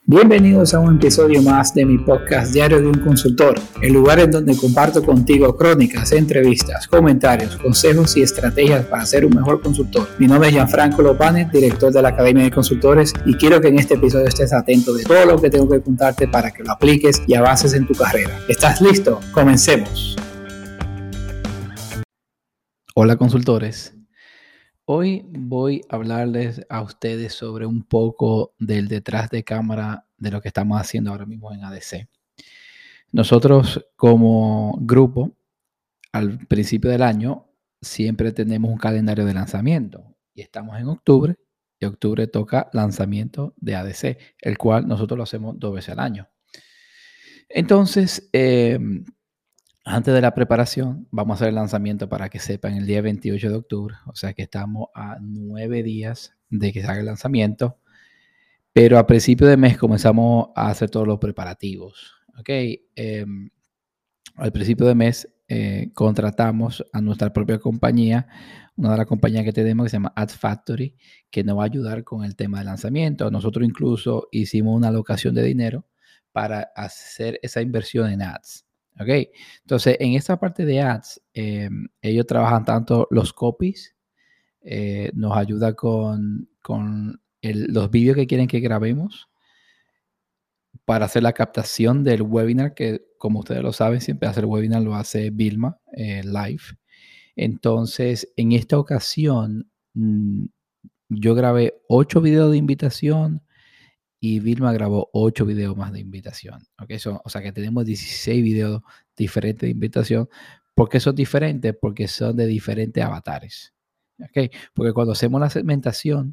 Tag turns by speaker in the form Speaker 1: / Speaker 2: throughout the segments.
Speaker 1: Bienvenidos a un episodio más de mi podcast Diario de un Consultor, el lugar en donde comparto contigo crónicas, entrevistas, comentarios, consejos y estrategias para ser un mejor consultor. Mi nombre es Gianfranco Lopane, director de la Academia de Consultores, y quiero que en este episodio estés atento de todo lo que tengo que contarte para que lo apliques y avances en tu carrera. ¿Estás listo? Comencemos. Hola consultores. Hoy voy a hablarles a ustedes sobre un poco del detrás de cámara de lo que estamos haciendo ahora mismo en ADC. Nosotros como grupo, al principio del año, siempre tenemos un calendario de lanzamiento y estamos en octubre y octubre toca lanzamiento de ADC, el cual nosotros lo hacemos 2 veces al año. Entonces, antes de la preparación, vamos a hacer el lanzamiento para que sepan el día 28 de octubre. O sea que estamos a 9 días de que se haga el lanzamiento. Pero a principio de mes comenzamos a hacer todos los preparativos. ¿Ok? Al principio de mes contratamos a nuestra propia compañía, una de las compañías que tenemos que se llama Ad Factory, que nos va a ayudar con el tema del lanzamiento. Nosotros incluso hicimos una alocación de dinero para hacer esa inversión en ads. ¿Ok? Entonces, en esta parte de ads, ellos trabajan tanto los copies, nos ayuda con los vídeos que quieren que grabemos para hacer la captación del webinar, que como ustedes lo saben, siempre hace el webinar, lo hace Vilma live. Entonces, en esta ocasión, yo grabé 8 videos de invitación y Vilma grabó 8 videos más de invitación. ¿Okay? O sea que tenemos 16 videos diferentes de invitación. ¿Por qué son diferentes? Porque son de diferentes avatares. ¿Okay? Porque cuando hacemos una segmentación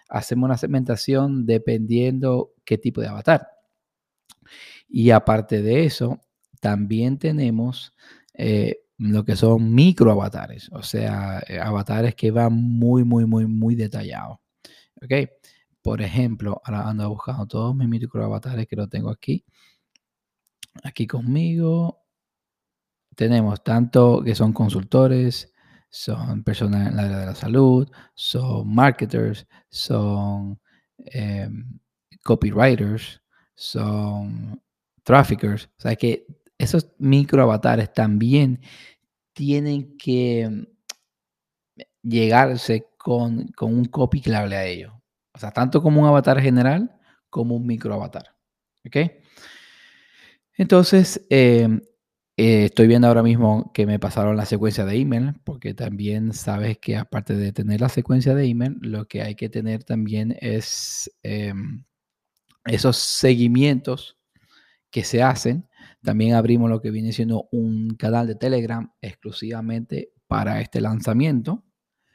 Speaker 1: dependiendo qué tipo de avatar. Y aparte de eso, también tenemos lo que son micro avatares, o sea, avatares que van muy detallados. ¿Ok? Por ejemplo, ahora ando buscando todos mis micro avatares que lo tengo aquí. Aquí conmigo tenemos tanto que son consultores, son personas en el área de la salud, son marketers, son copywriters, son traffickers. O sea que esos micro avatares también tienen que llegarse con un copy que le hable a ellos. O sea, tanto como un avatar general como un micro avatar. ¿Ok? Entonces, estoy viendo ahora mismo que me pasaron la secuencia de email, porque también sabes que aparte de tener la secuencia de email, lo que hay que tener también es esos seguimientos que se hacen. También abrimos lo que viene siendo un canal de Telegram exclusivamente para este lanzamiento.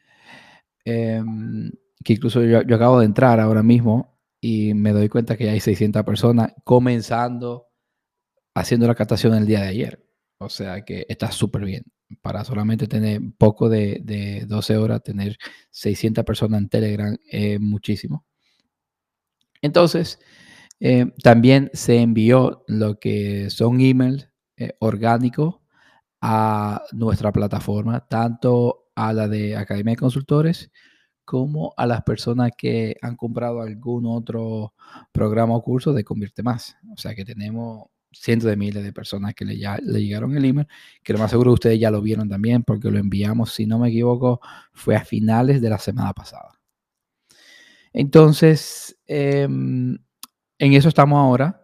Speaker 1: Que incluso yo acabo de entrar ahora mismo y me doy cuenta que ya hay 600 personas comenzando haciendo la captación el día de ayer. O sea que está súper bien. Para solamente tener poco de 12 horas, tener 600 personas en Telegram es muchísimo. Entonces, también se envió lo que son emails orgánicos a nuestra plataforma, tanto a la de Academia de Consultores como a las personas que han comprado algún otro programa o curso de Convierte Más. O sea que tenemos cientos de miles de personas que le llegaron el email, que lo más seguro ustedes ya lo vieron también porque lo enviamos, si no me equivoco, fue a finales de la semana pasada. Entonces, en eso estamos ahora.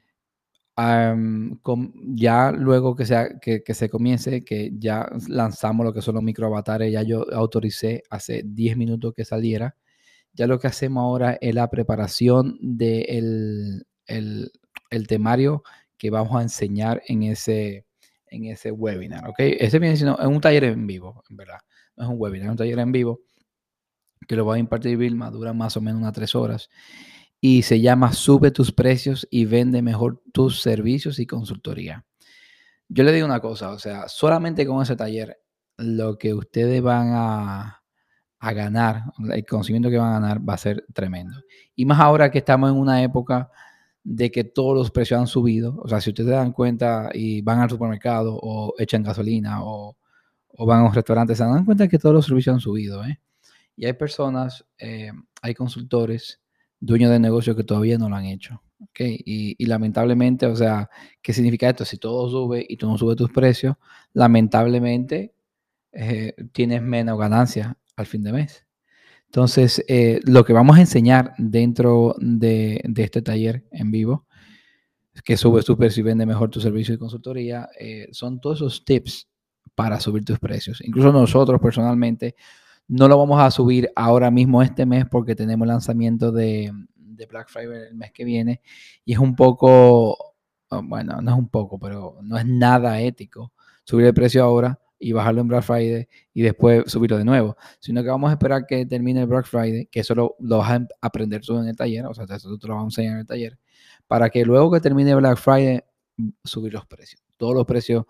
Speaker 1: Ya luego que se comience, que ya lanzamos lo que son los microavatares, ya yo autoricé hace 10 minutos que saliera. Ya lo que hacemos ahora es la preparación del el temario que vamos a enseñar en ese webinar. ¿Ok? Ese viene siendo un taller en vivo, en verdad. No es un webinar, es un taller en vivo que lo va a impartir Vilma, dura más o menos unas 3 horas. Y se llama Sube tus precios y vende mejor tus servicios y consultoría. Yo le digo una cosa, o sea, solamente con ese taller, lo que ustedes van a ganar, el conocimiento que van a ganar va a ser tremendo. Y más ahora que estamos en una época de que todos los precios han subido. O sea, si ustedes se dan cuenta y van al supermercado o echan gasolina o van a un restaurante, se dan cuenta que todos los servicios han subido. Y hay personas, hay consultores, dueños de negocios que todavía no lo han hecho. ¿ok? Y lamentablemente, o sea, ¿qué significa esto? Si todo sube y tú no subes tus precios, lamentablemente tienes menos ganancias al fin de mes. Entonces, lo que vamos a enseñar dentro de este taller en vivo, que subes tu precio y vende mejor tu servicio de consultoría, son todos esos tips para subir tus precios. Incluso nosotros personalmente no lo vamos a subir ahora mismo este mes porque tenemos lanzamiento de Black Friday el mes que viene y es un poco, bueno, no es un poco, pero no es nada ético subir el precio ahora y bajarlo en Black Friday y después subirlo de nuevo, sino que vamos a esperar que termine el Black Friday, que eso lo vas a aprender tú en el taller, o sea, eso te lo vamos a enseñar en el taller, para que luego que termine Black Friday subir los precios. Todos los precios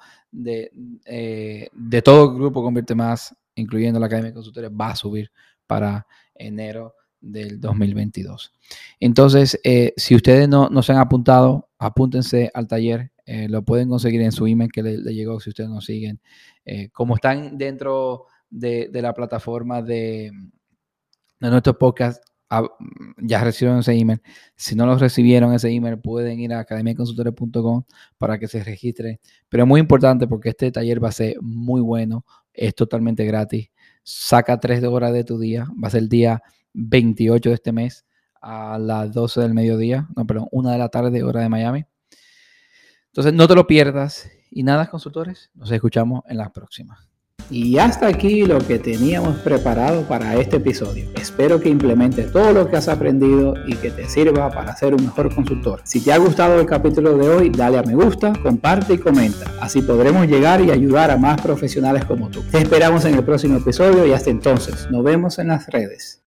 Speaker 1: de todo el grupo Convierte Más, incluyendo la Academia de Consultores, va a subir para enero del 2022. Entonces, si ustedes no se han apuntado, apúntense al taller. Lo pueden conseguir en su email que le llegó si ustedes nos siguen. Como están dentro de la plataforma de nuestro podcast, ya recibieron ese email. Si no los recibieron ese email, pueden ir a academiaconsultores.com para que se registren. Pero es muy importante porque este taller va a ser muy bueno, es totalmente gratis. Saca 3 horas de tu día, va a ser el día 28 de este mes a las 12 del mediodía, no, perdón, 1 de la tarde, hora de Miami. Entonces, no te lo pierdas. Y nada, consultores, nos escuchamos en la próxima. Y hasta aquí lo que teníamos preparado para este episodio. Espero que implementes todo lo que has aprendido y que te sirva para ser un mejor consultor. Si te ha gustado el capítulo de hoy, dale a me gusta, comparte y comenta. Así podremos llegar y ayudar a más profesionales como tú. Te esperamos en el próximo episodio y hasta entonces, nos vemos en las redes.